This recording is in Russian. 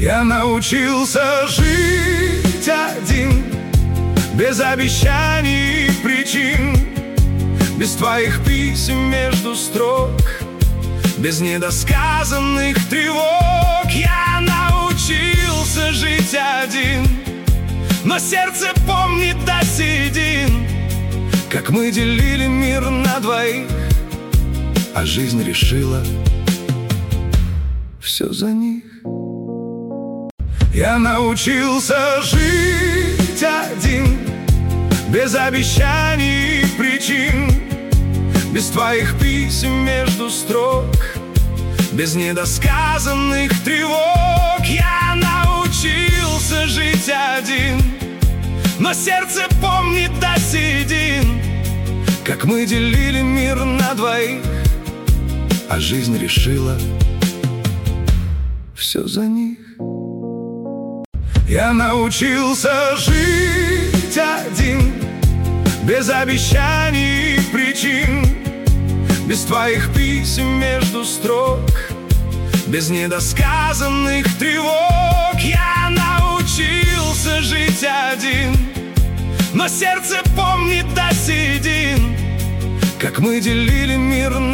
Я научился жить один, без обещаний и причин, без твоих писем между строк, без недосказанных тревог. Я научился жить один, но сердце помнит до седин, как мы делили мир на двоих, а жизнь решила все за них. Я научился жить один, без обещаний и причин, без твоих писем между строк, без недосказанных тревог. Я научился жить один, но сердце помнит до седин, как мы делили мир на двоих, а жизнь решила все за них. Я научился жить один, без обещаний и причин, без твоих писем между строк, без недосказанных тревог. Я научился жить один, но сердце помнит до седин, как мы делили мир